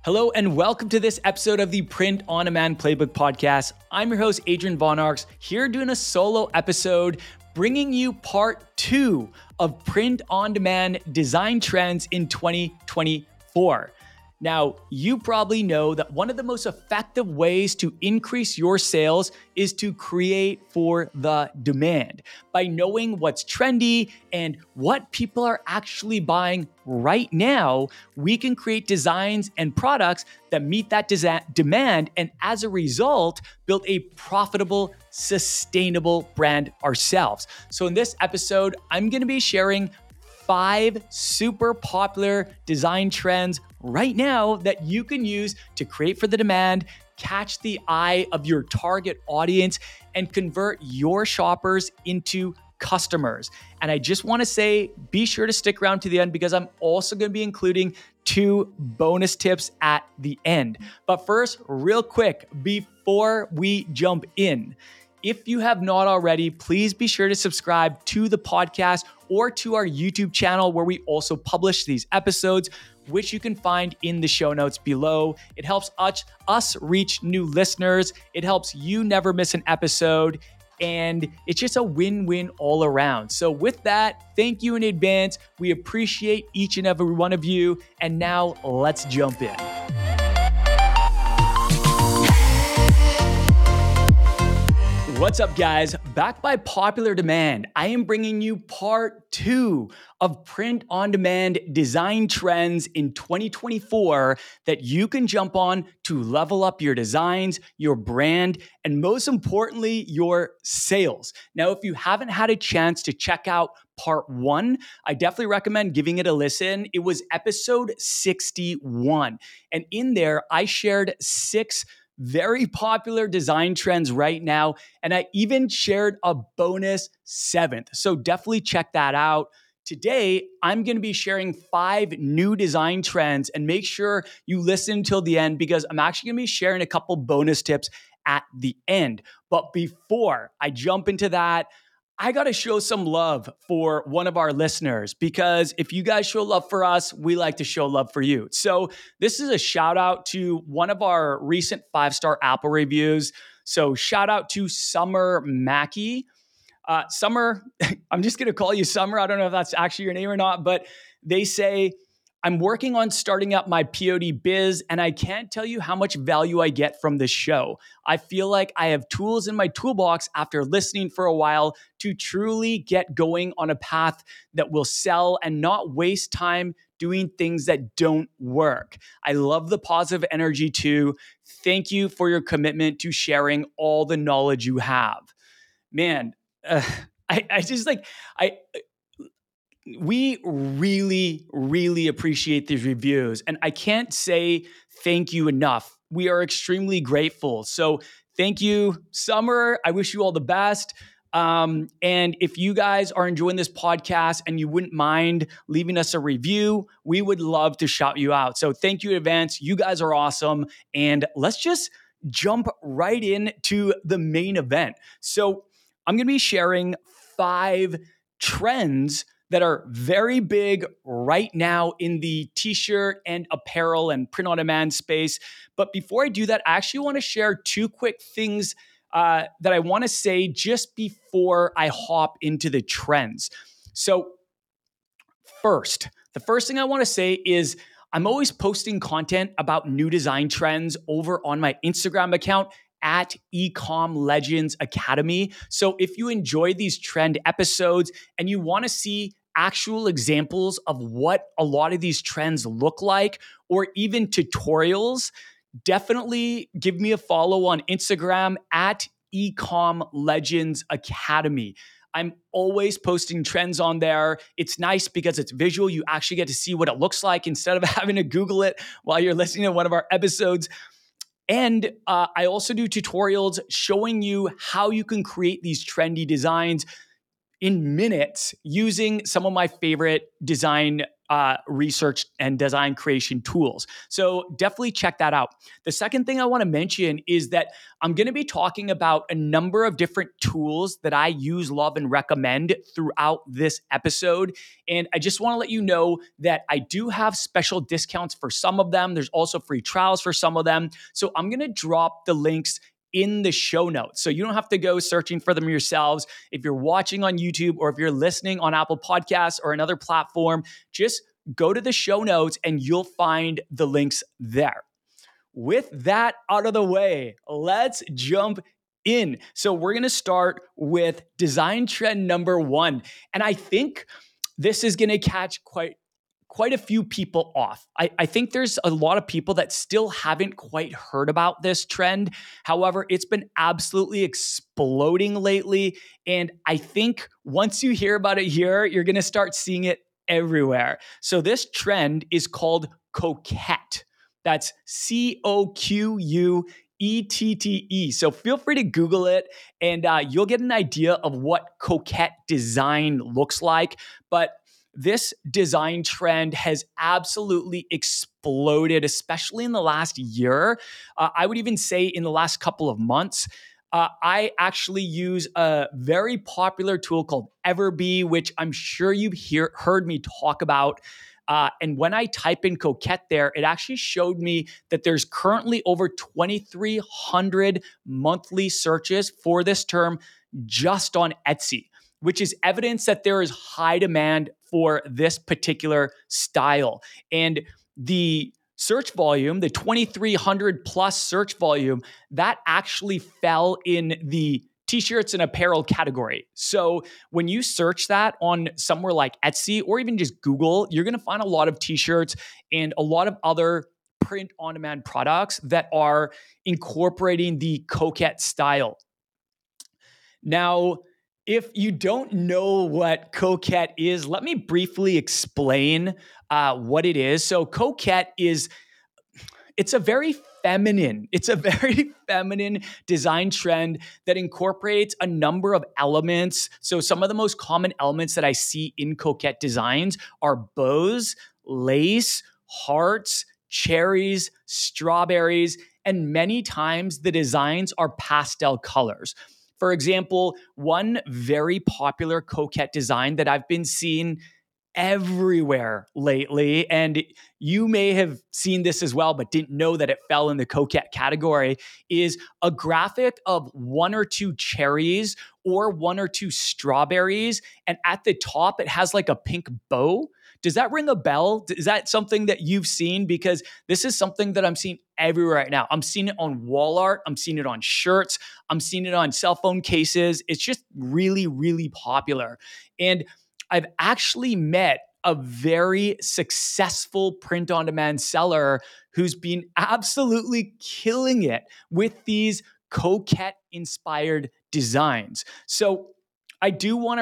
Hello and welcome to this episode of the Print on Demand Playbook Podcast. I'm your host, Adrian Von Arx, here doing a solo episode, bringing you part 2 of Print on Demand design trends in 2024. Now, you probably know that one of the most effective ways to increase your sales is to create for the demand. By knowing what's trendy and what people are actually buying right now, we can create designs and products that meet that demand, and as a result, build a profitable, sustainable brand ourselves. So in this episode, I'm going to be sharing 5 super popular design trends right now that you can use to create for the demand, catch the eye of your target audience, and convert your shoppers into customers. And I just want to say, be sure to stick around to the end because I'm also going to be including 2 bonus tips at the end. But first, real quick, before we jump in, if you have not already, please be sure to subscribe to the podcast or to our YouTube channel where we also publish these episodes, which you can find in the show notes below. It helps us reach new listeners. It helps you never miss an episode. And it's just a win-win all around. So with that, thank you in advance. We appreciate each and every one of you. And now let's jump in. What's up, guys? Back by popular demand, I am bringing you part 2 of print on demand design trends in 2024 that you can jump on to level up your designs, your brand, and most importantly, your sales. Now, if you haven't had a chance to check out part 1, I definitely recommend giving it a listen. It was episode 61. And in there, I shared 6 very popular design trends right now. And I even shared a bonus 7th. So definitely check that out. Today, I'm going to be sharing 5 new design trends, and make sure you listen until the end because I'm actually going to be sharing a couple bonus tips at the end. But before I jump into that, I got to show some love for one of our listeners because if you guys show love for us, we like to show love for you. So this is a shout out to one of our recent 5-star Apple reviews. So shout out to Summer Mackey. Summer, I'm just going to call you Summer. I don't know if that's actually your name or not, but they say, I'm working on starting up my POD biz, and I can't tell you how much value I get from this show. I feel like I have tools in my toolbox after listening for a while to truly get going on a path that will sell and not waste time doing things that don't work. I love the positive energy too. Thank you for your commitment to sharing all the knowledge you have. Man, we really, really appreciate these reviews. And I can't say thank you enough. We are extremely grateful. So thank you, Summer. I wish you all the best. And if you guys are enjoying this podcast and you wouldn't mind leaving us a review, we would love to shout you out. So thank you in advance. You guys are awesome. And let's just jump right into the main event. So I'm going to be sharing 5 trends that are very big right now in the t-shirt and apparel and print on demand space. But before I do that, I actually want to share 2 quick things that I want to say just before I hop into the trends. So the first thing I want to say is I'm always posting content about new design trends over on my Instagram account at Ecom Legends Academy. So if you enjoy these trend episodes and you want to see actual examples of what a lot of these trends look like, or even tutorials, definitely give me a follow on Instagram at Ecom Legends Academy. I'm always posting trends on there. It's nice because it's visual. You actually get to see what it looks like instead of having to Google it while you're listening to one of our episodes. And I also do tutorials showing you how you can create these trendy designs in minutes using some of my favorite design research and design creation tools. So definitely check that out. The second thing I want to mention is that I'm going to be talking about a number of different tools that I use, love, and recommend throughout this episode. And I just want to let you know that I do have special discounts for some of them. There's also free trials for some of them. So I'm going to drop the links in the show notes. So you don't have to go searching for them yourselves. If you're watching on YouTube or if you're listening on Apple Podcasts or another platform, just go to the show notes and you'll find the links there. With that out of the way, let's jump in. So we're going to start with design trend number 1. And I think this is going to catch quite a few people off. I think there's a lot of people that still haven't quite heard about this trend. However, it's been absolutely exploding lately. And I think once you hear about it here, you're going to start seeing it everywhere. So this trend is called coquette. That's COQUETTE. So feel free to Google it and you'll get an idea of what coquette design looks like. But this design trend has absolutely exploded, especially in the last year. I would even say in the last couple of months. I actually use a very popular tool called Everbee, which I'm sure you've heard me talk about. And when I type in coquette there, it actually showed me that there's currently over 2,300 monthly searches for this term just on Etsy, which is evidence that there is high demand for this particular style. And the search volume, the 2,300 plus search volume, that actually fell in the t-shirts and apparel category. So when you search that on somewhere like Etsy or even just Google, you're going to find a lot of t-shirts and a lot of other print on demand products that are incorporating the coquette style. Now, if you don't know what coquette is, let me briefly explain what it is. So coquette it's a very feminine design trend that incorporates a number of elements. So some of the most common elements that I see in coquette designs are bows, lace, hearts, cherries, strawberries, and many times the designs are pastel colors. For example, one very popular coquette design that I've been seeing everywhere lately, and you may have seen this as well, but didn't know that it fell in the coquette category, is a graphic of one or two cherries or one or two strawberries. And at the top, it has like a pink bow. Does that ring a bell? Is that something that you've seen? Because this is something that I'm seeing everywhere right now. I'm seeing it on wall art. I'm seeing it on shirts. I'm seeing it on cell phone cases. It's just really, really popular. And I've actually met a very successful print-on-demand seller who's been absolutely killing it with these coquette-inspired designs. So I do want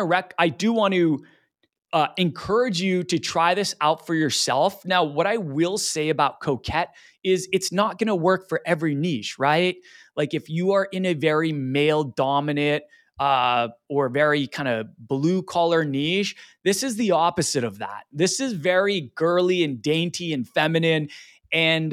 to encourage you to try this out for yourself. Now, what I will say about coquette is it's not going to work for every niche, right? Like if you are in a very male dominant or very kind of blue collar niche, this is the opposite of that. This is very girly and dainty and feminine. And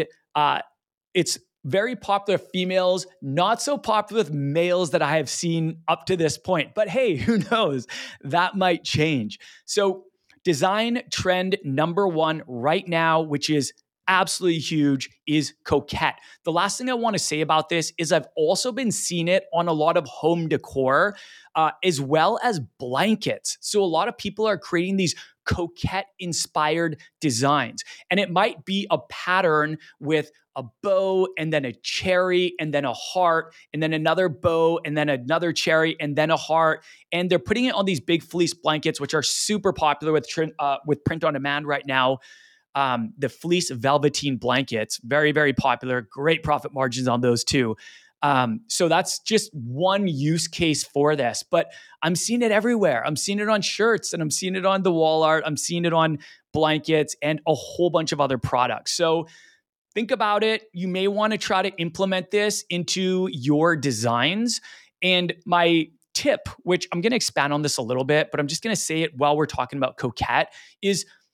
it's very popular with females, not so popular with males that I have seen up to this point. But hey, who knows? That might change. So design trend number 1 right now, which is absolutely huge, is coquette. The last thing I want to say about this is I've also been seeing it on a lot of home decor, as well as blankets. So a lot of people are creating these coquette-inspired designs. And it might be a pattern with a bow and then a cherry and then a heart and then another bow and then another cherry and then a heart. And they're putting it on these big fleece blankets, which are super popular with print on demand right now. The fleece velveteen blankets, very, very popular. Great profit margins on those too. So that's just one use case for this, but I'm seeing it everywhere. I'm seeing it on shirts and I'm seeing it on the wall art. I'm seeing it on blankets and a whole bunch of other products. So think about it. You may want to try to implement this into your designs. And my tip, which I'm going to expand on this a little bit, but I'm just going to say it while we're talking about coquette, is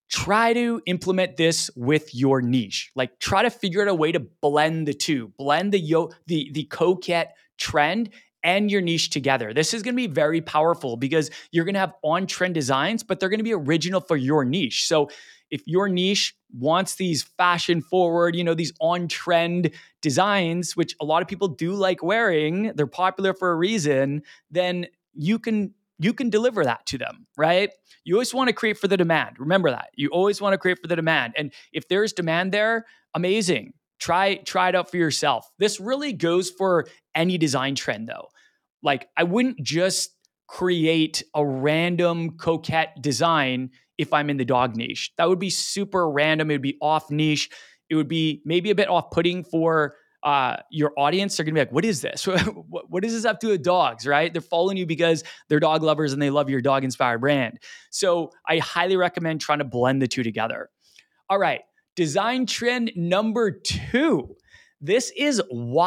try to implement this with your niche. Like try to figure out a way to blend the two, blend the coquette trend and your niche together. This is going to be very powerful because you're going to have on-trend designs, but they're going to be original for your niche. So if your niche wants these fashion forward, these on-trend designs, which a lot of people do like wearing, they're popular for a reason, then you can deliver that to them, right? You always want to create for the demand. Remember that. You always want to create for the demand. And if there's demand there, amazing. Try it out for yourself. This really goes for any design trend though. Like I wouldn't just create a random coquette design if I'm in the dog niche. That would be super random. It would be off niche. It would be maybe a bit off-putting for your audience. They're going to be like, what is this? What does this have to do with dogs, right? They're following you because they're dog lovers and they love your dog-inspired brand. So I highly recommend trying to blend the two together. All right, design trend number 2. This is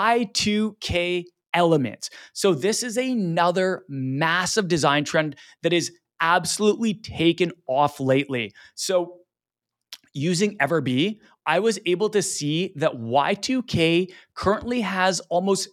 Y2K elements. So this is another massive design trend that is absolutely taken off lately. So using Everbee, I was able to see that Y2K currently has almost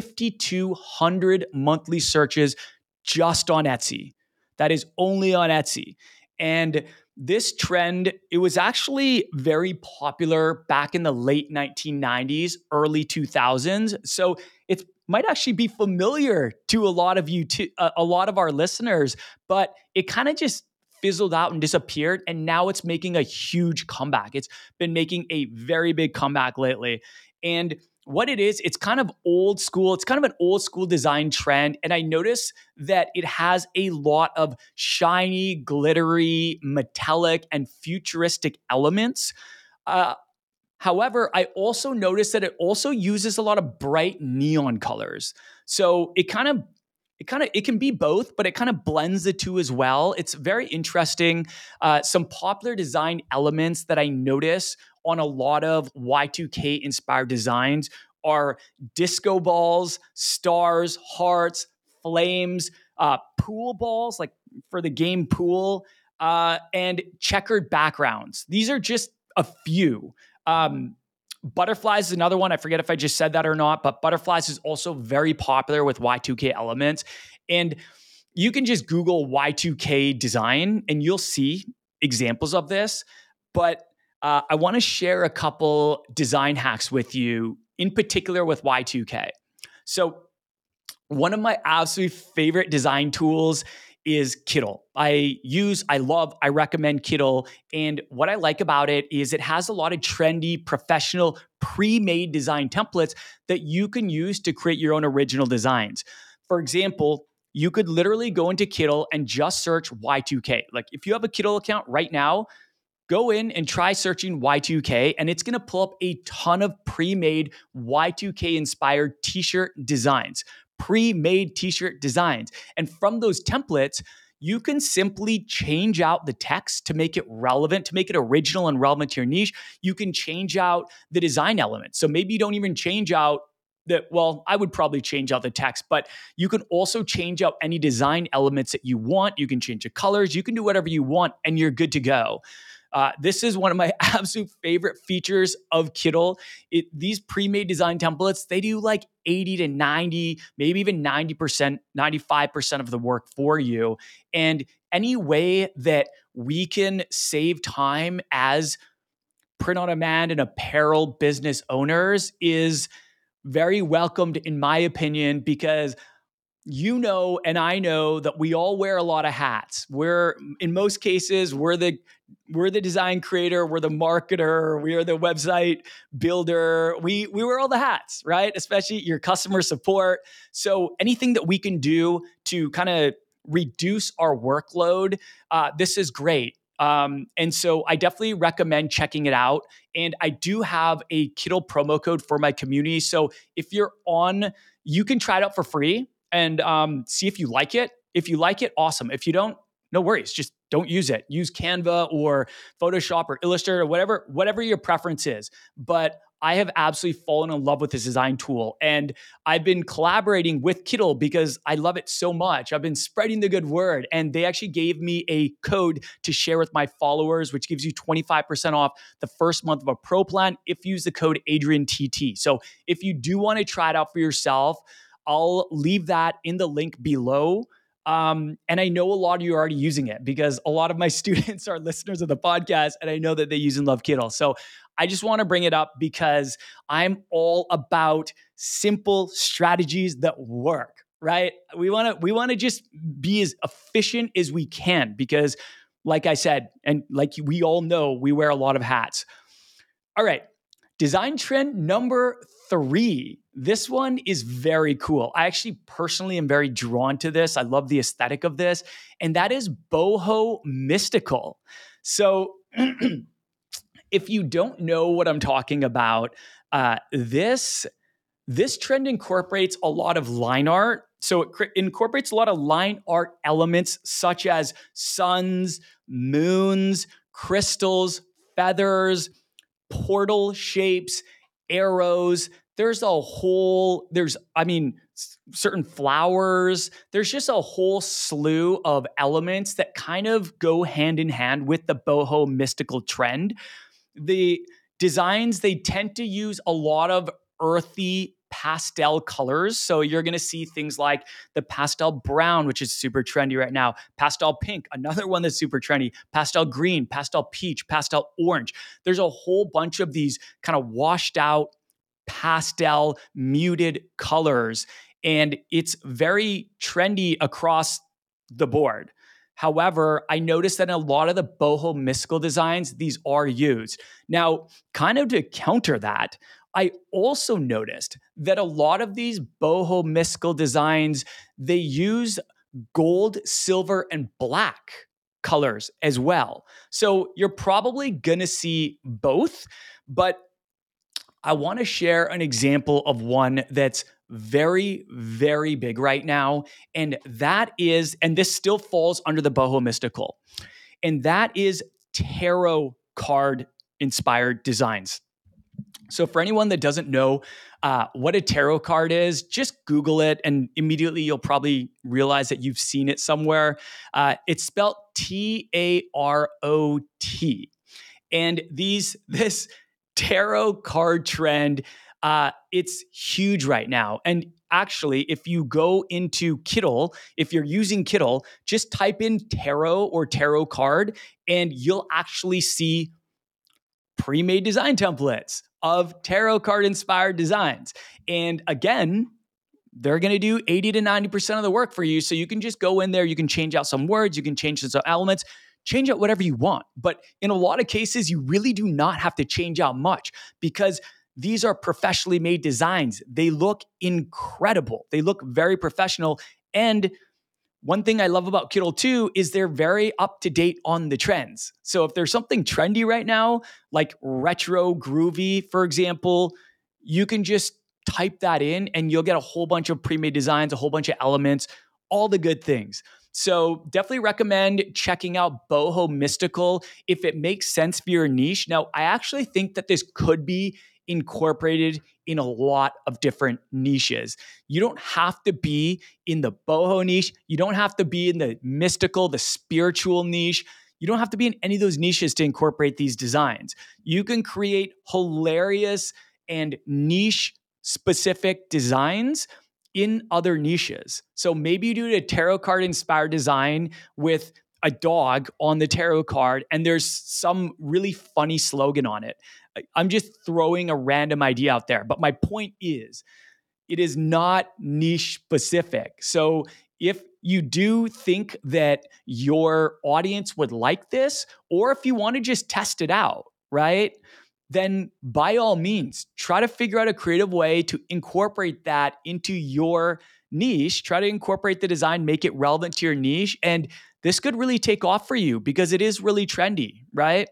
5,200 monthly searches just on Etsy. That is only on Etsy. And this trend, it was actually very popular back in the late 1990s, early 2000s. So it might actually be familiar to a lot of you, to a lot of our listeners, but it kind of just fizzled out and disappeared. And now it's making a huge comeback. It's been making a very big comeback lately. And what it is, it's kind of old school. It's kind of an old school design trend. And I notice that it has a lot of shiny, glittery, metallic, and futuristic elements. However, I also noticed that it also uses a lot of bright neon colors. So it can be both, but it kind of blends the two as well. It's very interesting. Some popular design elements that I notice on a lot of Y2K inspired designs are disco balls, stars, hearts, flames, pool balls, like for the game pool, and checkered backgrounds. These are just a few. Butterflies is another one. I forget if I just said that or not, but butterflies is also very popular with Y2K elements. And you can just Google Y2K design and you'll see examples of this. But I want to share a couple design hacks with you, in particular with Y2K. So one of my absolute favorite design tools is Kittl. I recommend Kittl. And what I like about it is it has a lot of trendy, professional, pre-made design templates that you can use to create your own original designs. For example, you could literally go into Kittl and just search Y2K. Like if you have a Kittl account right now, go in and try searching Y2K, and it's going to pull up a ton of pre-made Y2K inspired t-shirt designs. Pre-made t-shirt designs. And from those templates, you can simply change out the text to make it relevant, to make it original and relevant to your niche. You can change out the design elements. So maybe you don't even change out I would probably change out the text, but you can also change out any design elements that you want. You can change the colors. You can do whatever you want, and you're good to go. This is one of my absolute favorite features of Kittl. These pre-made design templates, they do like 80 to 90, maybe even 90%, 95% of the work for you. And any way that we can save time as print on demand and apparel business owners is very welcomed, in my opinion, because you know, and I know that we all wear a lot of hats. In most cases, we're the design creator, we're the marketer, we are the website builder. We wear all the hats, right? Especially your customer support. So anything that we can do to kind of reduce our workload, this is great. And so I definitely recommend checking it out. And I do have a Kittl promo code for my community. So if you're on, you can try it out for free and see if you like it. If you like it, awesome. If you don't, no worries. Just don't use it. Use Canva or Photoshop or Illustrator or whatever your preference is. But I have absolutely fallen in love with this design tool. And I've been collaborating with Kittle because I love it so much. I've been spreading the good word. And they actually gave me a code to share with my followers, which gives you 25% off the first month of a pro plan if you use the code AdrianTT. So if you do want to try it out for yourself, I'll leave that in the link below. And I know a lot of you are already using it because a lot of my students are listeners of the podcast, and I know that they use and love Kittle. So I just want to bring it up because I'm all about simple strategies that work, right? We want to just be as efficient as we can because, like I said, and like we all know, we wear a lot of hats. All right. Design trend number 3. This one is very cool. I actually personally am very drawn to this. I love the aesthetic of this, and that is boho mystical. So if you don't know what I'm talking about, this trend incorporates a lot of line art. So it incorporates a lot of line art elements such as suns, moons, crystals, feathers, portal shapes, arrows. Certain flowers. There's just a whole slew of elements that kind of go hand in hand with the boho mystical trend. The designs, they tend to use a lot of earthy pastel colors. So you're going to see things like the pastel brown, which is super trendy right now, pastel pink, another one that's super trendy, pastel green, pastel peach, pastel orange. There's a whole bunch of these kind of washed out pastel muted colors, and it's very trendy across the board. However, I noticed that in a lot of the boho mystical designs, these are used. Now, kind of to counter that, I also noticed that a lot of these boho mystical designs, they use gold, silver, and black colors as well. So you're probably going to see both, but I want to share an example of one that's very, very big right now. And this still falls under the boho mystical, and that is tarot card inspired designs. So for anyone that doesn't know what a tarot card is, just Google it and immediately you'll probably realize that you've seen it somewhere. It's spelled Tarot. And this tarot card trend, it's huge right now. And actually, if you go into Kittle, if you're using Kittle, just type in tarot or tarot card, and you'll actually see pre-made design templates of tarot card inspired designs. And again, they're going to do 80 to 90% of the work for you. So you can just go in there, you can change out some words, you can change some elements, change out whatever you want. But in a lot of cases, you really do not have to change out much because these are professionally made designs. They look incredible. They look very professional. And one thing I love about Kittle too is they're very up to date on the trends. So if there's something trendy right now, like retro groovy, for example, you can just type that in and you'll get a whole bunch of pre-made designs, a whole bunch of elements, all the good things. So definitely recommend checking out Boho Mystical if it makes sense for your niche. Now, I actually think that this could be incorporated in a lot of different niches. You don't have to be in the boho niche. You don't have to be in the mystical, the spiritual niche. You don't have to be in any of those niches to incorporate these designs. You can create hilarious and niche specific designs in other niches. So maybe you do a tarot card inspired design with a dog on the tarot card and there's some really funny slogan on it. I'm just throwing a random idea out there. But my point is, it is not niche specific. So if you do think that your audience would like this, or if you want to just test it out, right? Then by all means, try to figure out a creative way to incorporate that into your niche. Try to incorporate the design, make it relevant to your niche. And this could really take off for you because it is really trendy, right?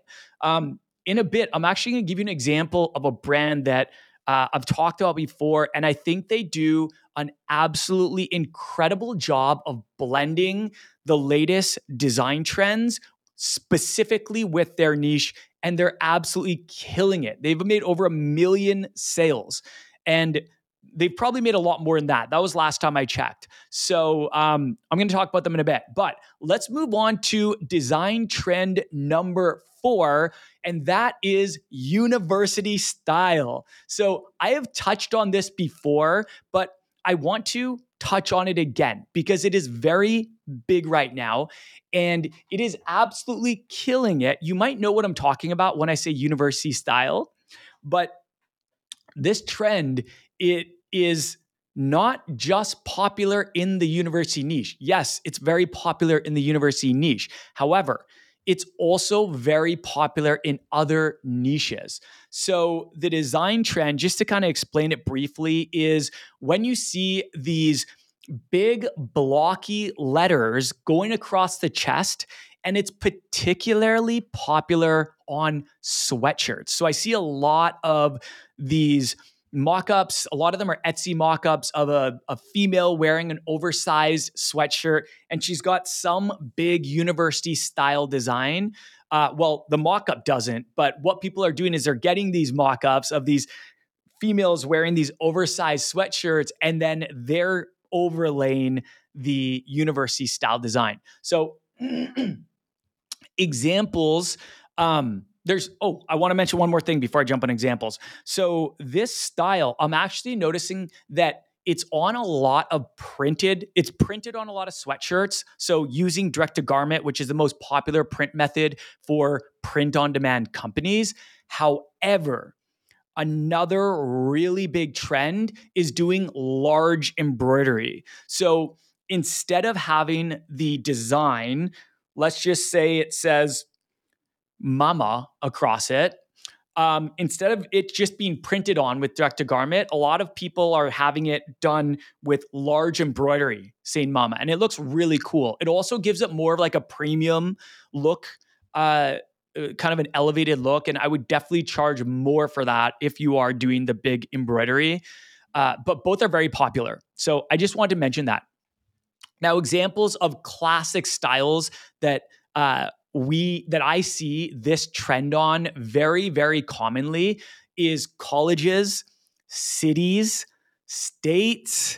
In a bit, I'm actually going to give you an example of a brand that I've talked about before, and I think they do an absolutely incredible job of blending the latest design trends specifically with their niche and they're absolutely killing it. They've made over 1 million sales, and they've probably made a lot more than that. That was last time I checked. So I'm going to talk about them in a bit, but let's move on to design trend number 4, and that is university style. So I have touched on this before, but I want to touch on it again because it is very big right now and it is absolutely killing it. You might know what I'm talking about when I say university style, but this trend, it is not just popular in the university niche. Yes, it's very popular in the university niche. However, it's also very popular in other niches. So the design trend, just to kind of explain it briefly, is when you see these big blocky letters going across the chest, and it's particularly popular on sweatshirts. So I see a lot of these mock-ups. A lot of them are Etsy mock-ups of a female wearing an oversized sweatshirt, and she's got some big university style design. Well, the mock-up doesn't, but what people are doing is they're getting these mock-ups of these females wearing these oversized sweatshirts, and then they're overlaying the university style design. So examples, I want to mention one more thing before I jump on examples. So this style, I'm actually noticing that it's on a lot of it's printed on a lot of sweatshirts. So using direct to garment, which is the most popular print method for print on demand companies. However, another really big trend is doing large embroidery. So instead of having the design, let's just say it says mama across it, instead of it just being printed on with direct to garment, a lot of people are having it done with large embroidery saying mama, and it looks really cool. It also gives it more of like a premium look, kind of an elevated look, and I would definitely charge more for that if you are doing the big embroidery. But both are very popular. So I just wanted to mention that. Now, examples of classic styles that I see this trend on very, very commonly is colleges, cities, states.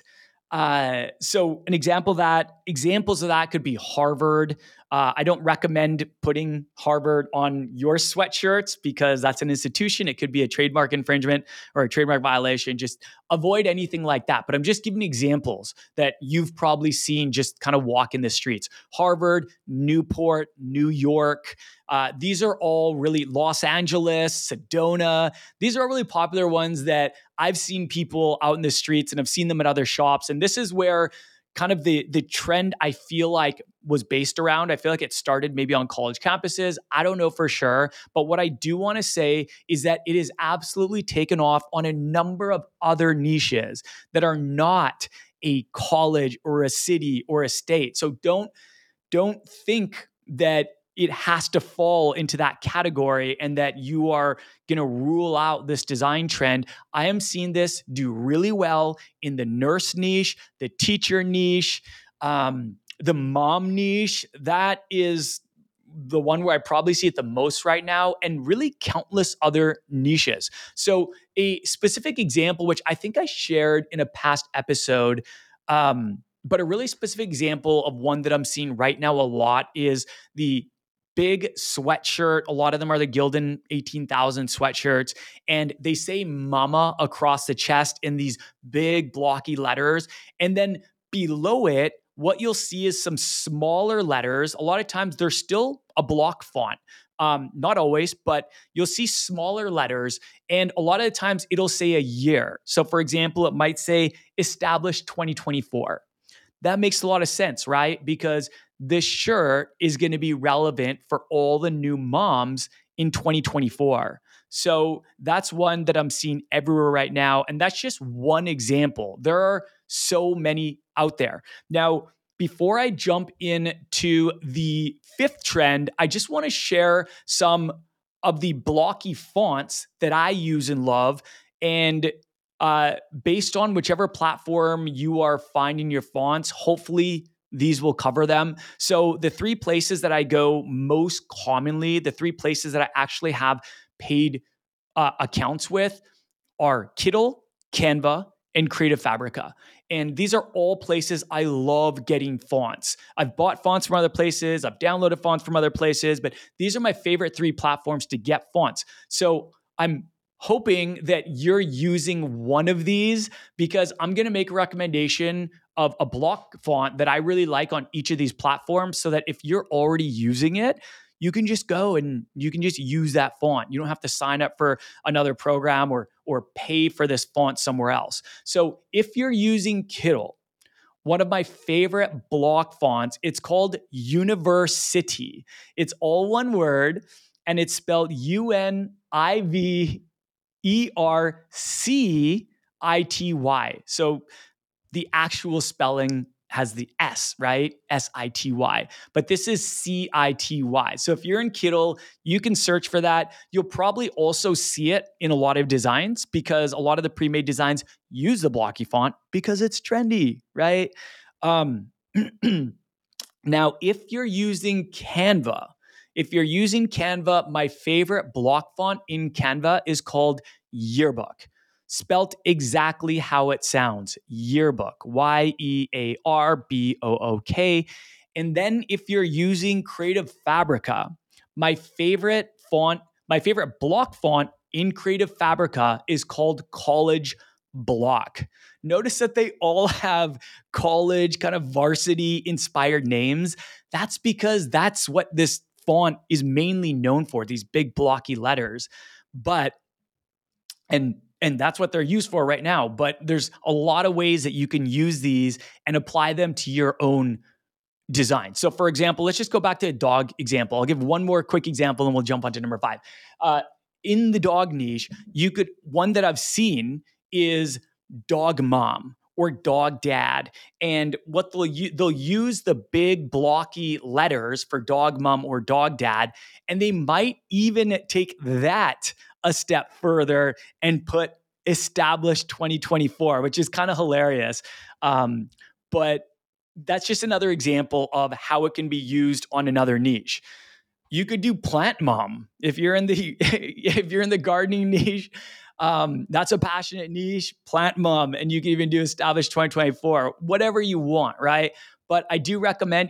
So examples of that could be Harvard. I don't recommend putting Harvard on your sweatshirts because that's an institution. It could be a trademark infringement or a trademark violation. Just avoid anything like that. But I'm just giving examples that you've probably seen just kind of walking the streets. Harvard, Newport, New York. These are all really Los Angeles, Sedona. These are really popular ones that I've seen people out in the streets and I've seen them at other shops. And this is where kind of the trend I feel like was based around. I feel like it started maybe on college campuses. I don't know for sure. But what I do want to say is that it is absolutely taken off on a number of other niches that are not a college or a city or a state. So don't think that it has to fall into that category and that you are going to rule out this design trend. I am seeing this do really well in the nurse niche, the teacher niche, the mom niche. That is the one where I probably see it the most right now, and really countless other niches. So a specific example, which I think I shared in a past episode, but a really specific example of one that I'm seeing right now a lot is the big sweatshirt. A lot of them are the Gildan 18,000 sweatshirts, and they say mama across the chest in these big blocky letters. And then below it, what you'll see is some smaller letters. A lot of times they're still a block font. Not always, but you'll see smaller letters. And a lot of the times it'll say a year. So for example, it might say established 2024. That makes a lot of sense, right? Because this shirt is going to be relevant for all the new moms in 2024. So that's one that I'm seeing everywhere right now. And that's just one example. There are so many out there. Now, before I jump into the 5th trend, I just want to share some of the blocky fonts that I use and love. And based on whichever platform you are finding your fonts, hopefully these will cover them. So the three places that I go most commonly, the three places that I actually have paid accounts with are Kittl, Canva, and Creative Fabrica. And these are all places I love getting fonts. I've bought fonts from other places, I've downloaded fonts from other places, but these are my favorite three platforms to get fonts. So I'm hoping that you're using one of these, because I'm going to make a recommendation of a block font that I really like on each of these platforms, so that if you're already using it, you can just go and you can just use that font. You don't have to sign up for another program or pay for this font somewhere else. So if you're using Kittl, one of my favorite block fonts, it's called University. It's all one word, and it's spelled Universicity. So the actual spelling has the S, right? Sity. But this is City. So if you're in Kittl, you can search for that. You'll probably also see it in a lot of designs, because a lot of the pre-made designs use the blocky font because it's trendy, right? Now, if you're using Canva, my favorite block font in Canva is called Yearbook. Spelt exactly how it sounds, Yearbook, Yearbook. And then if you're using Creative Fabrica, my favorite block font in Creative Fabrica is called College Block. Notice that they all have college, kind of varsity inspired names. That's because that's what this font is mainly known for, these big blocky letters. And that's what they're used for right now. But there's a lot of ways that you can use these and apply them to your own design. So for example, let's just go back to a dog example. I'll give one more quick example and we'll jump on to number 5. In the dog niche, one that I've seen is dog mom or dog dad. And what they'll use the big blocky letters for dog mom or dog dad, and they might even take that a step further and put established 2024, which is kind of hilarious. But that's just another example of how it can be used on another niche. You could do plant mom if you're in the gardening niche. That's a passionate niche, plant mom, and you can even do established 2024, whatever you want, right? But I do recommend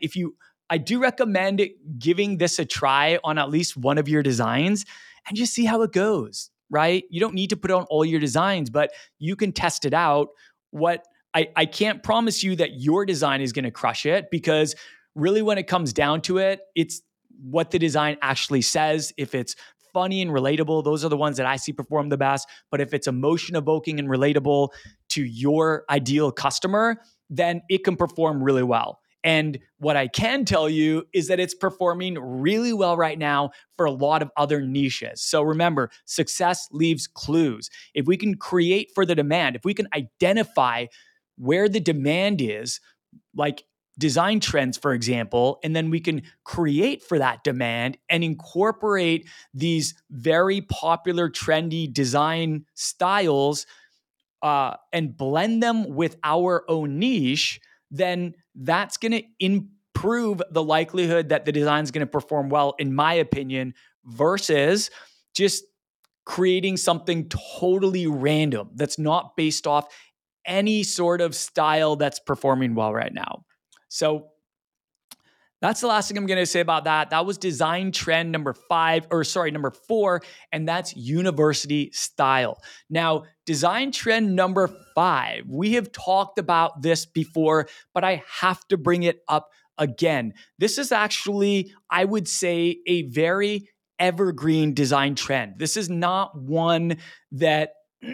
giving this a try on at least one of your designs and just see how it goes, right? You don't need to put on all your designs, but you can test it out. I can't promise you that your design is going to crush it, because really when it comes down to it, it's what the design actually says. If it's funny and relatable, those are the ones that I see perform the best. But if it's emotion evoking and relatable to your ideal customer, then it can perform really well. And what I can tell you is that it's performing really well right now for a lot of other niches. So remember, success leaves clues. If we can create for the demand, if we can identify where the demand is, like design trends, for example, and then we can create for that demand and incorporate these very popular, trendy design styles and blend them with our own niche, then that's going to improve the likelihood that the design is going to perform well, in my opinion, versus just creating something totally random that's not based off any sort of style that's performing well right now. So that's the last thing I'm going to say about that. That was design trend number 4, and that's university style. Now, design trend number 5, we have talked about this before, but I have to bring it up again. This is actually, I would say, a very evergreen design trend. This is not one that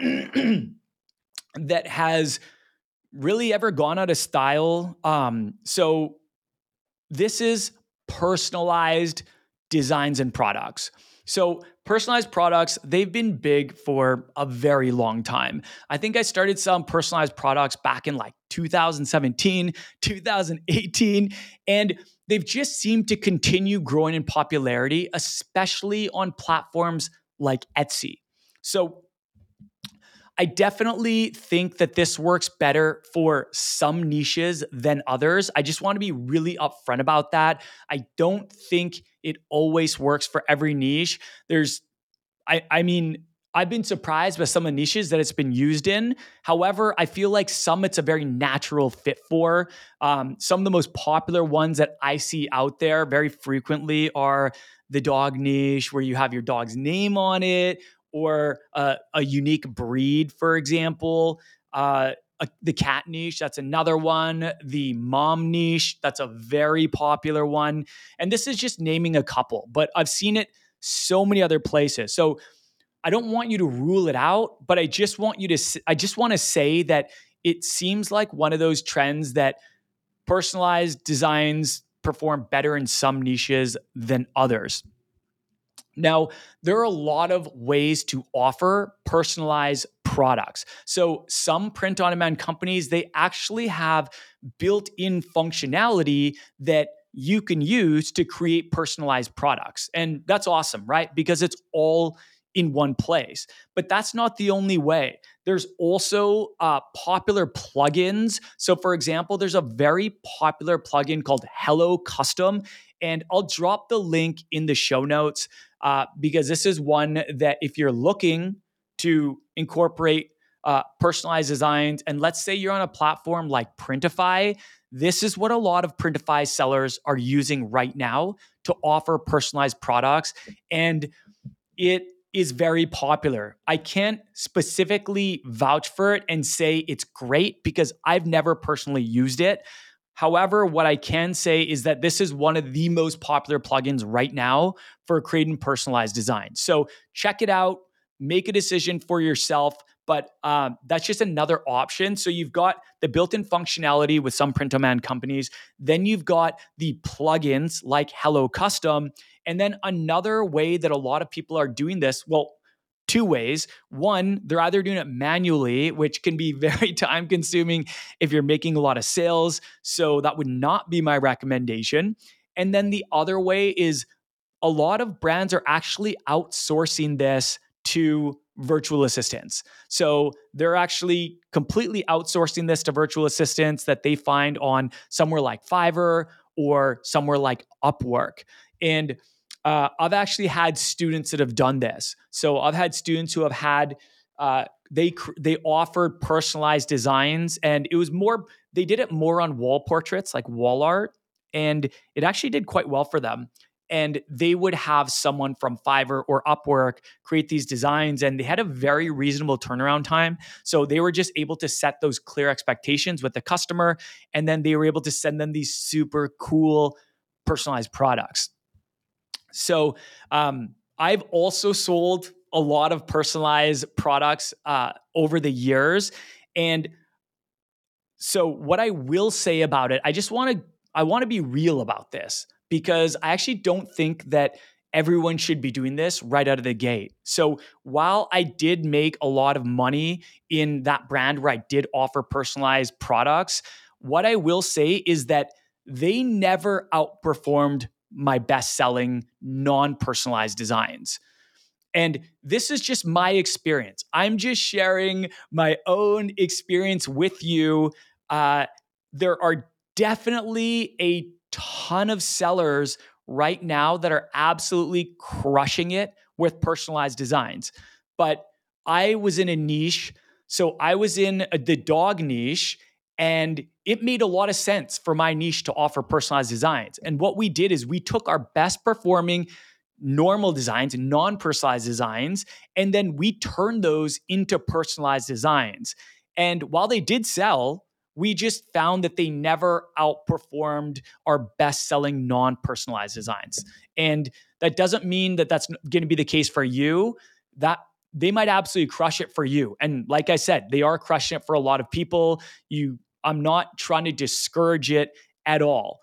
that has really ever gone out of style. So this is personalized designs and products. So personalized products, they've been big for a very long time. I think I started selling personalized products back in like 2017, 2018, and they've just seemed to continue growing in popularity, especially on platforms like Etsy. So I definitely think that this works better for some niches than others. I just want to be really upfront about that. I don't think it always works for every niche. I mean, I've been surprised by some of the niches that it's been used in. However, I feel like some it's a very natural fit for. Some of the most popular ones that I see out there very frequently are the dog niche, where you have your dog's name on it, or a unique breed, for example. The cat niche, that's another one. The mom niche, that's a very popular one. And this is just naming a couple, but I've seen it so many other places. So I don't want you to rule it out, but I just want to say that it seems like one of those trends that personalized designs perform better in some niches than others. Now, there are a lot of ways to offer personalized products. So, some print on demand companies, they actually have built-in functionality that you can use to create personalized products. And that's awesome, right? Because it's all in one place. But that's not the only way. There's also popular plugins. So, for example, there's a very popular plugin called Hello Custom, and I'll drop the link in the show notes because this is one that if you're looking to incorporate personalized designs, and let's say you're on a platform like Printify, this is what a lot of Printify sellers are using right now to offer personalized products. And it is very popular. I can't specifically vouch for it and say it's great because I've never personally used it. However, what I can say is that this is one of the most popular plugins right now for creating personalized designs. So check it out, make a decision for yourself. But that's just another option. So you've got the built-in functionality with some print-on-demand companies. Then you've got the plugins like Hello Custom. And then another way that a lot of people are doing this, well, two ways. One, they're either doing it manually, which can be very time consuming if you're making a lot of sales. So that would not be my recommendation. And then the other way is a lot of brands are actually outsourcing this to virtual assistants. So they're actually completely outsourcing this to virtual assistants that they find on somewhere like Fiverr or somewhere like Upwork. And I've actually had students that have done this. So I've had students who have had they offered personalized designs, and it was more they did it more on wall portraits, like wall art, and it actually did quite well for them. And they would have someone from Fiverr or Upwork create these designs, and they had a very reasonable turnaround time. So they were just able to set those clear expectations with the customer, and then they were able to send them these super cool personalized products. So I've also sold a lot of personalized products over the years. And so what I will say about it, I want to be real about this because I actually don't think that everyone should be doing this right out of the gate. So while I did make a lot of money in that brand where I did offer personalized products, what I will say is that they never outperformed my best-selling non-personalized designs. And this is just my experience. I'm just sharing my own experience with you. There are definitely a ton of sellers right now that are absolutely crushing it with personalized designs. But I was in a niche. So I was in the dog niche, and it made a lot of sense for my niche to offer personalized designs. And what we did is we took our best performing normal designs and non-personalized designs, and then we turned those into personalized designs. And while they did sell, we just found that they never outperformed our best-selling non-personalized designs. And that doesn't mean that that's going to be the case for you. That they might absolutely crush it for you. And like I said, they are crushing it for a lot of people. I'm not trying to discourage it at all.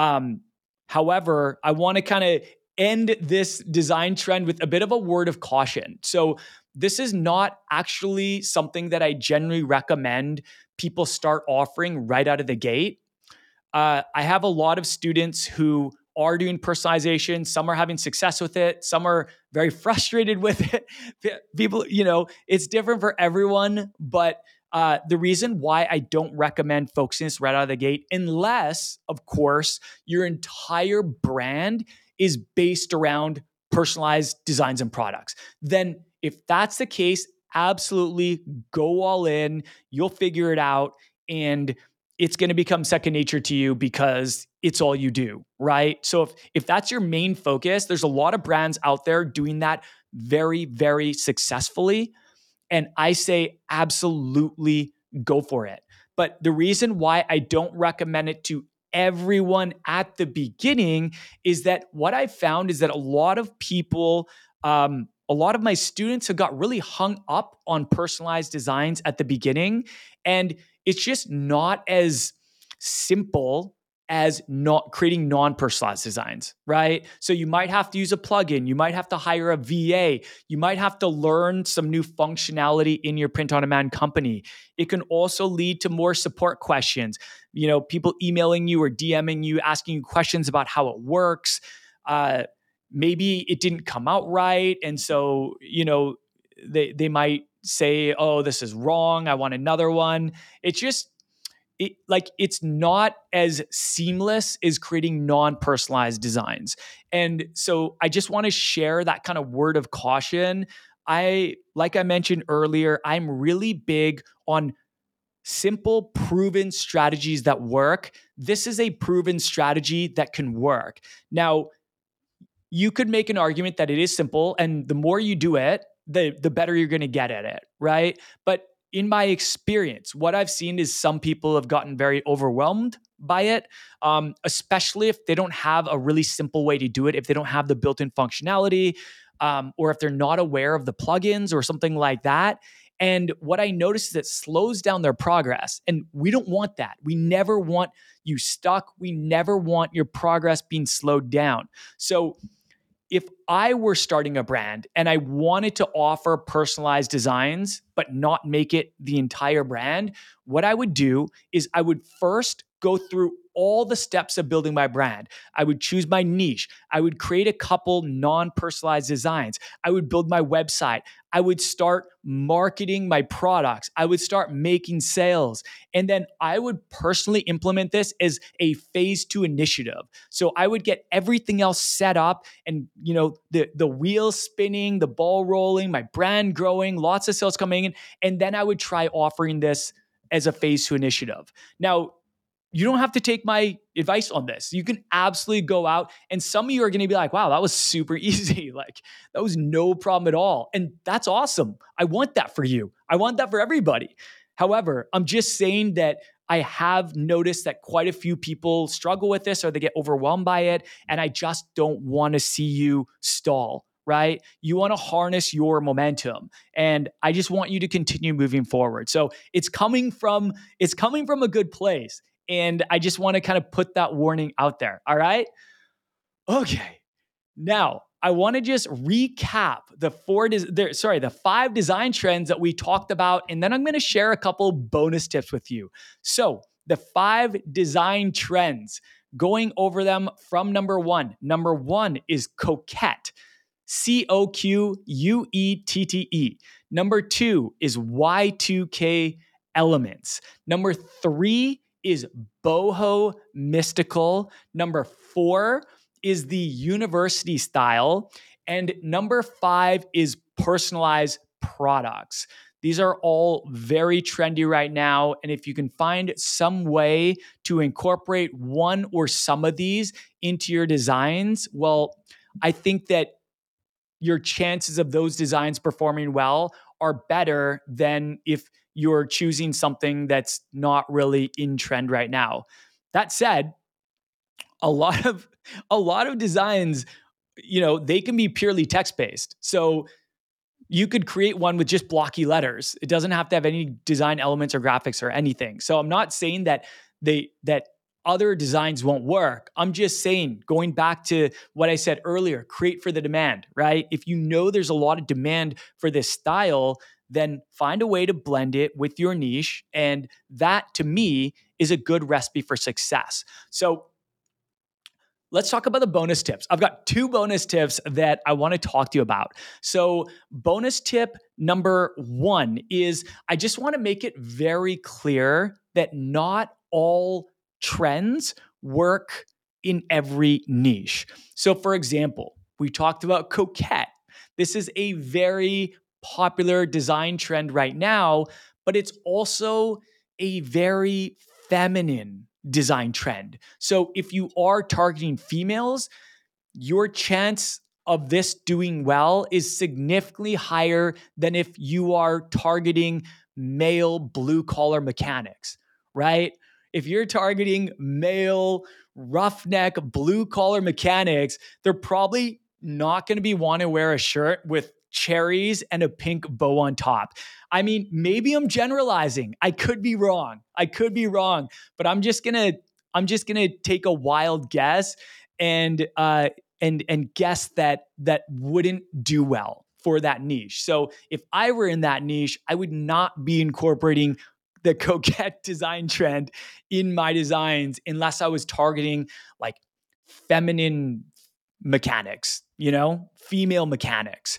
However, I want to kind of end this design trend with a bit of a word of caution. So this is not actually something that I generally recommend people start offering right out of the gate. I have a lot of students who are doing personalization. Some are having success with it. Some are very frustrated with it. People, it's different for everyone. But the reason why I don't recommend focusing this right out of the gate, unless, of course, your entire brand is based around personalized designs and products, then if that's the case, absolutely go all in. You'll figure it out. And it's going to become second nature to you because it's all you do, right? So if that's your main focus, there's a lot of brands out there doing that very, very successfully. And I say absolutely go for it. But the reason why I don't recommend it to everyone at the beginning is that what I found is that a lot of people, a lot of my students have got really hung up on personalized designs at the beginning. And it's just not as simple as not creating non-personalized designs, right? So you might have to use a plugin, you might have to hire a VA, you might have to learn some new functionality in your print-on-demand company. It can also lead to more support questions, people emailing you or DMing you, asking you questions about how it works. Maybe it didn't come out right, and so they might say, "Oh, this is wrong. I want another one." It's not as seamless as creating non-personalized designs. And so I just want to share that kind of word of caution. Like I mentioned earlier, I'm really big on simple, proven strategies that work. This is a proven strategy that can work. Now, you could make an argument that it is simple, and the more you do it, the better you're going to get at it, right? But in my experience, what I've seen is some people have gotten very overwhelmed by it, especially if they don't have a really simple way to do it, if they don't have the built-in functionality, or if they're not aware of the plugins or something like that. And what I notice is it slows down their progress. And we don't want that. We never want you stuck. We never want your progress being slowed down. So if I were starting a brand and I wanted to offer personalized designs, but not make it the entire brand, what I would do is I would first go through all the steps of building my brand. I would choose my niche. I would create a couple non-personalized designs. I would build my website. I would start marketing my products. I would start making sales. And then I would personally implement this as a phase 2 initiative. So I would get everything else set up and, the wheels spinning, the ball rolling, my brand growing, lots of sales coming in. And then I would try offering this as a phase 2 initiative. Now, you don't have to take my advice on this. You can absolutely go out, and some of you are going to be like, wow, that was super easy. Like, that was no problem at all. And that's awesome. I want that for you. I want that for everybody. However, I'm just saying that I have noticed that quite a few people struggle with this or they get overwhelmed by it. And I just don't want to see you stall, right? You want to harness your momentum. And I just want you to continue moving forward. So it's coming from a good place. And I just want to kind of put that warning out there. All right. Okay. Now, I want to just recap the 5 design trends that we talked about. And then I'm going to share a couple bonus tips with you. So the 5 design trends, going over them from number 1. Number 1 is coquette. COQUETTE. Number 2 is Y2K elements. Number 3 is boho mystical. Number 4 is the university style. And number 5 is personalized products. These are all very trendy right now. And if you can find some way to incorporate one or some of these into your designs, well, I think that your chances of those designs performing well are better than if you're choosing something that's not really in trend right now. That said, a lot of designs, they can be purely text-based. So you could create one with just blocky letters. It doesn't have to have any design elements or graphics or anything. So I'm not saying that other designs won't work. I'm just saying, going back to what I said earlier, create for the demand, right? If you know there's a lot of demand for this style, then find a way to blend it with your niche. And that, to me, is a good recipe for success. So let's talk about the bonus tips. I've got 2 bonus tips that I want to talk to you about. So, bonus tip number 1 is I just want to make it very clear that not all trends work in every niche. So, for example, we talked about coquette. This is a very popular design trend right now, but it's also a very feminine design trend. So if you are targeting females, your chance of this doing well is significantly higher than if you are targeting male blue collar mechanics, right? If you're targeting male roughneck blue collar mechanics, they're probably not going to be want to wear a shirt with cherries and a pink bow on top. I mean, maybe I'm generalizing. I could be wrong. But I'm just going to take a wild guess and guess that wouldn't do well for that niche. So if I were in that niche, I would not be incorporating the coquette design trend in my designs unless I was targeting like feminine mechanics, female mechanics.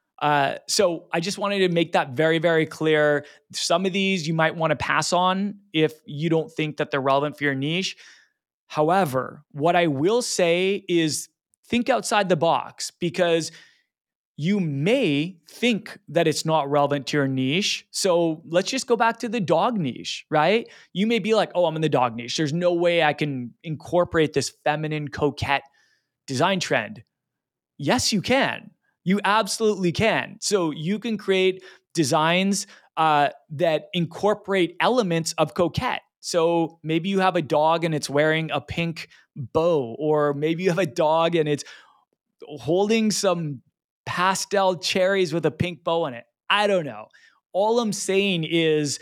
So I just wanted to make that very, very clear. Some of these you might want to pass on if you don't think that they're relevant for your niche. However, what I will say is think outside the box, because you may think that it's not relevant to your niche. So let's just go back to the dog niche, right? You may be like, oh, I'm in the dog niche. There's no way I can incorporate this feminine coquette design trend. Yes, you can. You absolutely can. So you can create designs that incorporate elements of coquette. So maybe you have a dog and it's wearing a pink bow, or maybe you have a dog and it's holding some pastel cherries with a pink bow on it. I don't know. All I'm saying is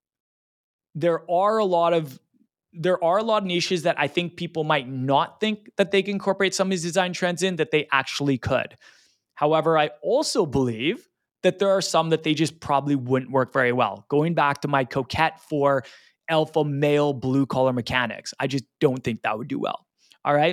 there are a lot of niches that I think people might not think that they can incorporate some of these design trends in that they actually could. However, I also believe that there are some that they just probably wouldn't work very well. Going back to my coquette for alpha male blue collar mechanics, I just don't think that would do well. All right.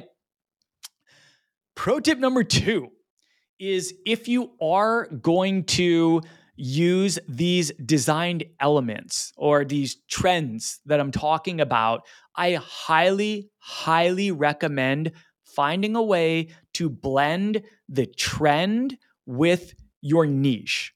Pro tip number 2 is if you are going to use these designed elements or these trends that I'm talking about, I highly, highly recommend finding a way to blend the trend with your niche.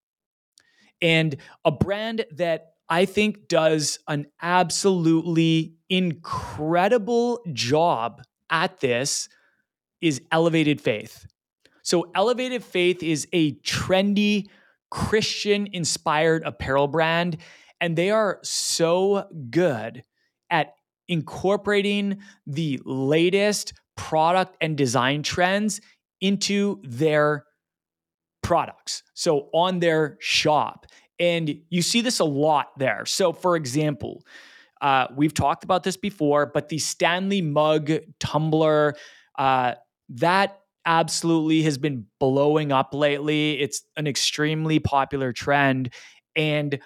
And a brand that I think does an absolutely incredible job at this is Elevated Faith. So Elevated Faith is a trendy Christian-inspired apparel brand, and they are so good at incorporating the latest product and design trends into their products. So on their shop. And you see this a lot there. So for example, we've talked about this before, but the Stanley mug tumbler, that absolutely has been blowing up lately. It's an extremely popular trend. And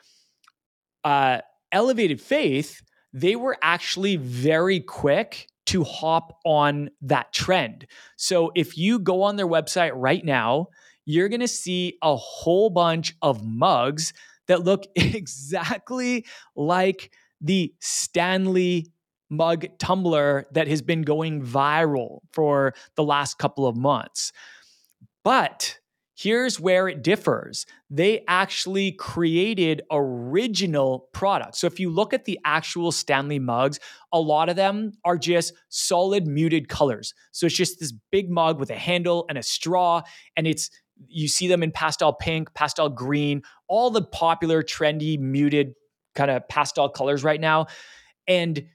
Elevated Faith, they were actually very quick to hop on that trend. So if you go on their website right now, you're going to see a whole bunch of mugs that look exactly like the Stanley mug tumbler that has been going viral for the last couple of months. But here's where it differs. They actually created original products. So if you look at the actual Stanley mugs, a lot of them are just solid muted colors. So it's just this big mug with a handle and a straw, and you see them in pastel pink, pastel green, all the popular, trendy, muted kind of pastel colors right now. And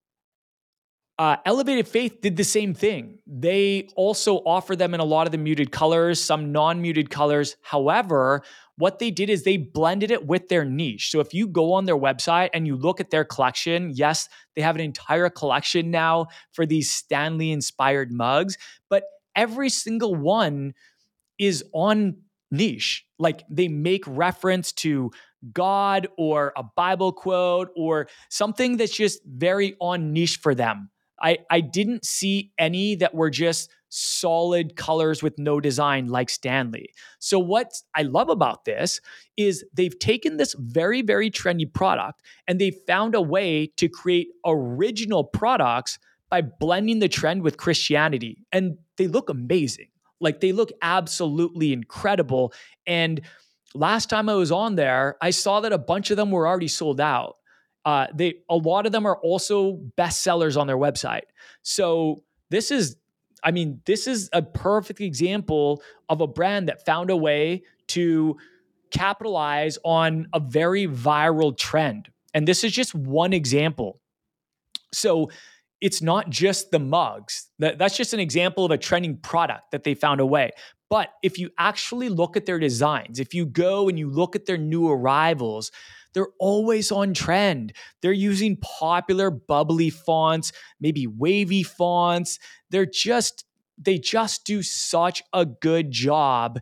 Elevated Faith did the same thing. They also offer them in a lot of the muted colors, some non-muted colors. However, what they did is they blended it with their niche. So if you go on their website and you look at their collection, yes, they have an entire collection now for these Stanley-inspired mugs, but every single one is on niche. Like they make reference to God or a Bible quote or something that's just very on niche for them. I didn't see any that were just solid colors with no design like Stanley. So what I love about this is they've taken this very, very trendy product and they found a way to create original products by blending the trend with Christianity. And they look amazing. Like they look absolutely incredible. And last time I was on there, I saw that a bunch of them were already sold out. A lot of them are also bestsellers on their website. So this is a perfect example of a brand that found a way to capitalize on a very viral trend. And this is just one example. So it's not just the mugs. That's just an example of a trending product that they found a way. But if you actually look at their designs, if you go and you look at their new arrivals, they're always on trend. They're using popular bubbly fonts, maybe wavy fonts. They just do such a good job.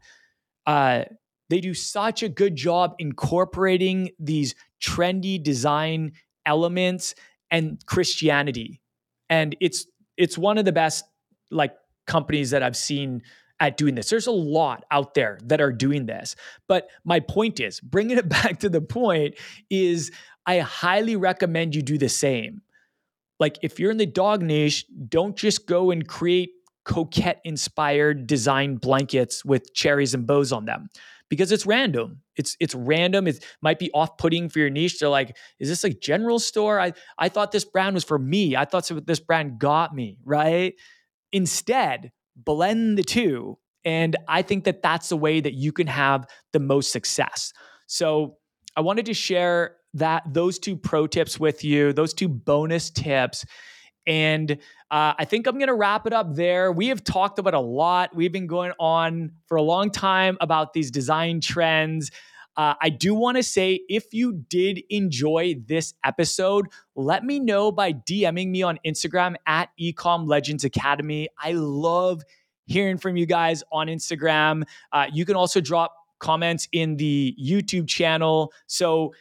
They do such a good job incorporating these trendy design elements and Christianity. And it's one of the best like companies that I've seen at doing this. There's a lot out there that are doing this. But my point is, bringing it back to the point is I highly recommend you do the same. Like if you're in the dog niche, don't just go and create coquette-inspired design blankets with cherries and bows on them because it's random. It's random. It might be off-putting for your niche. They're like, is this a general store? I thought this brand was for me. I thought this brand got me, right? Instead, blend the two. And I think that that's the way that you can have the most success. So I wanted to share those two pro tips with you, those two bonus tips. And I think I'm going to wrap it up there. We have talked about a lot. We've been going on for a long time about these design trends. I do want to say, if you did enjoy this episode, let me know by DMing me on Instagram at Ecom Legends Academy. I love hearing from you guys on Instagram. You can also drop comments in the YouTube channel. So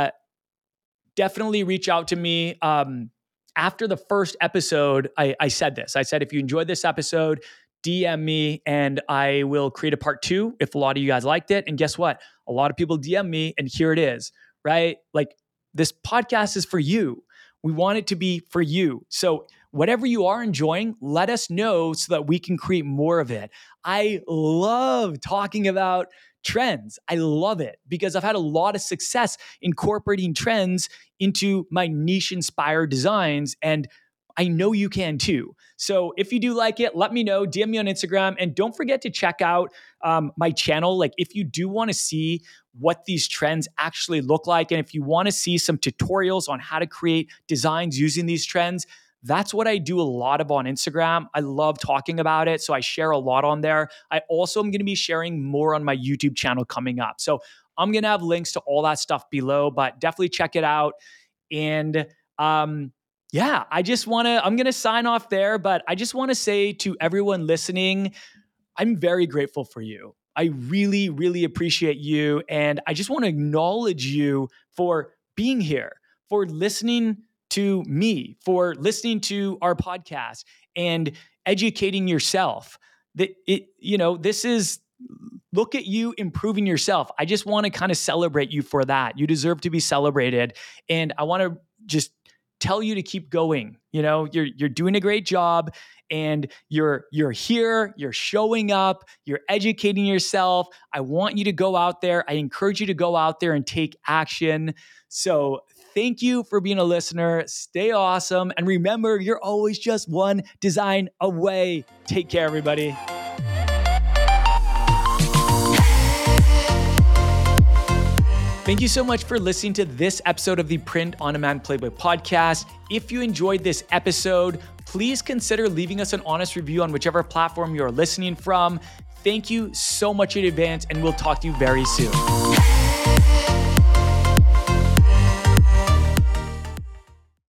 definitely reach out to me. After the first episode, I said this. I said, if you enjoyed this episode, DM me and I will create a part 2 if a lot of you guys liked it. And guess what? A lot of people DM me and here it is, right? Like this podcast is for you. We want it to be for you. So whatever you are enjoying, let us know so that we can create more of it. I love talking about trends. I love it because I've had a lot of success incorporating trends into my niche-inspired designs, and I know you can too. So if you do like it, let me know. DM me on Instagram, and don't forget to check out my channel. Like if you do want to see what these trends actually look like, and if you want to see some tutorials on how to create designs using these trends, that's what I do a lot of on Instagram. I love talking about it, so I share a lot on there. I also am going to be sharing more on my YouTube channel coming up. So I'm going to have links to all that stuff below, but definitely check it out. And I'm going to sign off there, but I just want to say to everyone listening, I'm very grateful for you. I really, really appreciate you. And I just want to acknowledge you for being here, for listening to me, for listening to our podcast and educating yourself. This is, look at you improving yourself. I just want to kind of celebrate you for that. You deserve to be celebrated. And I want to just tell you to keep going. You're doing a great job and you're here, you're showing up, you're educating yourself. I want you to go out there. I encourage you to go out there and take action. So thank you for being a listener. Stay awesome. And remember, you're always just one design away. Take care, everybody. Thank you so much for listening to this episode of the Print on Demand Playboy podcast. If you enjoyed this episode, please consider leaving us an honest review on whichever platform you're listening from. Thank you so much in advance, and we'll talk to you very soon.